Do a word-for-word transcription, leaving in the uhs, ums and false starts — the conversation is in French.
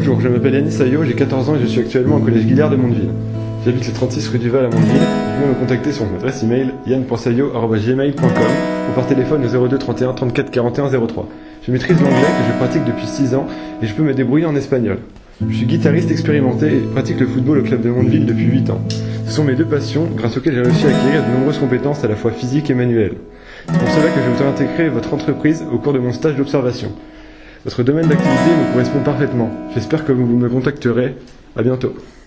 Bonjour, je m'appelle Yannis Sayo, j'ai quatorze ans et je suis actuellement au collège Guillard de Mondeville. J'habite le trente-six rue du Val à Mondeville. Vous pouvez me contacter sur mon adresse email yann point sayo arobase gmail point com ou par téléphone au zéro deux trente et un trente-quatre quarante et un zéro trois. Je maîtrise l'anglais que je pratique depuis six ans et je peux me débrouiller en espagnol. Je suis guitariste expérimenté et pratique le football au club de Mondeville depuis huit ans. Ce sont mes deux passions grâce auxquelles j'ai réussi à acquérir de nombreuses compétences à la fois physiques et manuelles. C'est pour cela que je voudrais intégrer votre entreprise au cours de mon stage d'observation. Votre domaine d'activité me correspond parfaitement. J'espère que vous me contacterez. À bientôt.